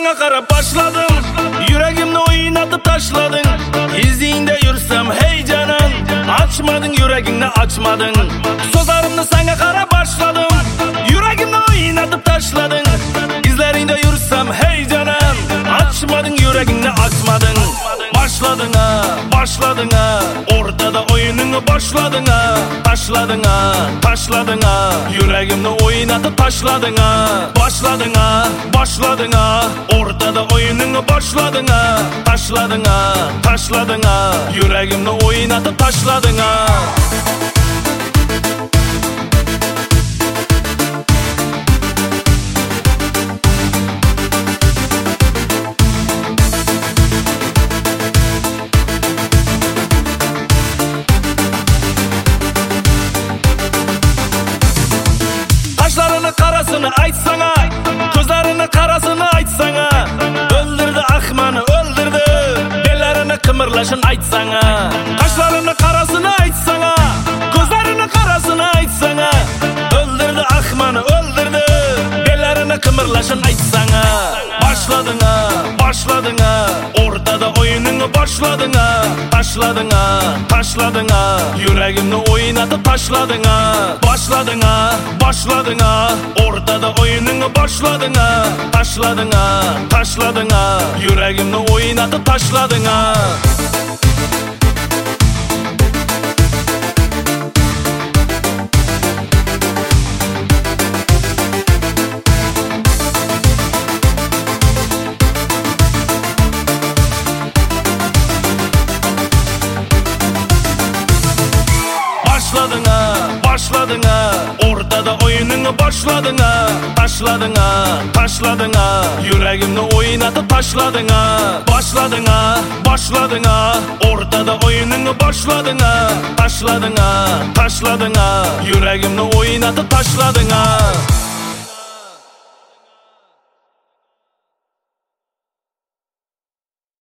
sana qarab başladım. Yüreğimni oynatıp taşladın. İzinde yürüsem hey canım, açmadın yüreğini açmadın. Sözlerimni sana qarab başladım. Yüreğimni oynatıp taşladın. İzlerinde yürüsem hey canım, açmadın yüreğini açmadın. Başladın ha, başladın ha, ortada oyununu başladın ha. Taşladın ha, taşladın ha, yüreğimni oynatıp taşladın ha. Başladın ha, başladın ha, ortada oyununu başladın ha. Taşladın ha, taşladın ha, yüreğimni oynatıp taşladın ha. Kaşlarını karasını aytsana, gözlerini karasını aytsana. Öldürdü Ahman'ı öldürdü, bellerini kımırlaşın aytsana. Kaşlarını karasını aytsana, gözlerini karasını aytsana. Öldürdü Ahman'ı öldürdü, bellerini kımırlaşın aytsana. Başladın ha, başladın ha, ortada oyununu başladın ha. Taşladın ha, taşladın ha, yüreğimni oynatıp taşladın ha. Başladın ha, başladın ha, ortada oyununu başladın ha. Taşladın ha, taşladın ha, yüreğimni oynatıp taşladın ha. Başladın ha, başladın ha, ortada oyununu başladın ha. Taşladın ha, taşladın ha, yüreğimni oynatıp taşladın ha. Başladın ha, başladın ha, ortada oyununu başladın ha. Taşladın ha, taşladın ha, yüreğimni oynatıp taşladın ha.